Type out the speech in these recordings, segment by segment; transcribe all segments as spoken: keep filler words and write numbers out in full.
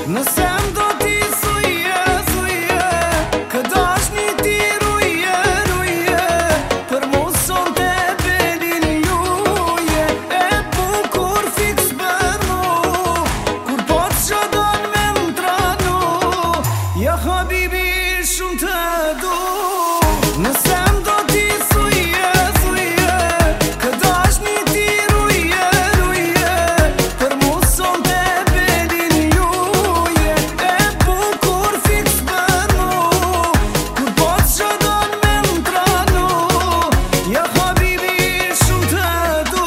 Nëse m'do t'i thuje, thuje, kë dashni ti ruje, ruje, për mu sonte belin luje, e bukur fiks për mu, kur po t'qa don me m'tranu, ja habibi shumë të du. Nëse m'do t'i thuje, thuje, kë dashni ti ruje, ruje, për mu sonte belin luje, e bukur fiks për mu, kur po t'qa don me m'tranu, ja habibi shumë të du.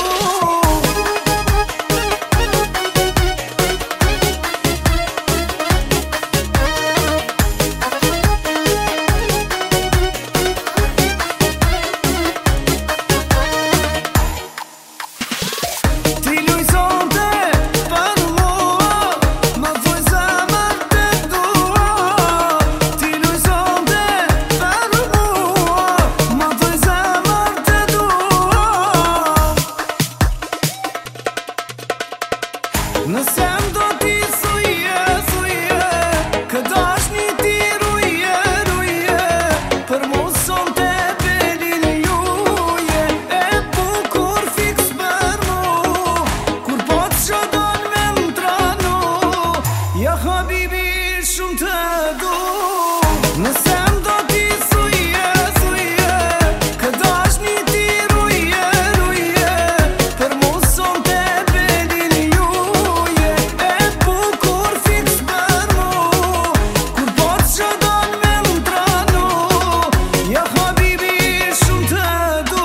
Ti lujzonte për mua, më thuj zemër të dua. Ti lujzonte për mua, më thuj zemër të dua. Nëse m'do t'i thuje, thuje, kë dashni ti ruje, ruje, për mu sonte belin luje, e bukur fiks për mu, kur po t'qa don me m'tranu, ja habibi shumë të du. Nëse m'do t'i thuje, thuje, kë dashni ti ruje, ruje, për mu sonte belin luje, e bukur fiks për mu, kur po t'qa don me m'tranu, ja habibi shumë të du.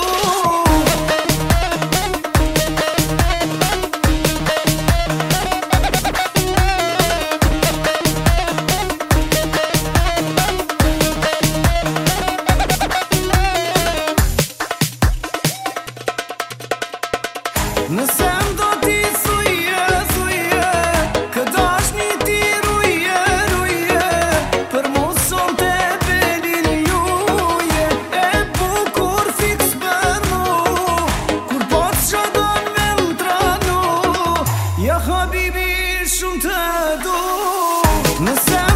Nëse m'do t'i thuje, thuje, kë dashni ti ruje, ruje, për mu sonte belin luje, e bukur fiks për mu, kur po t'qa don me m'tranu, ja habibi shumë të du. Nëse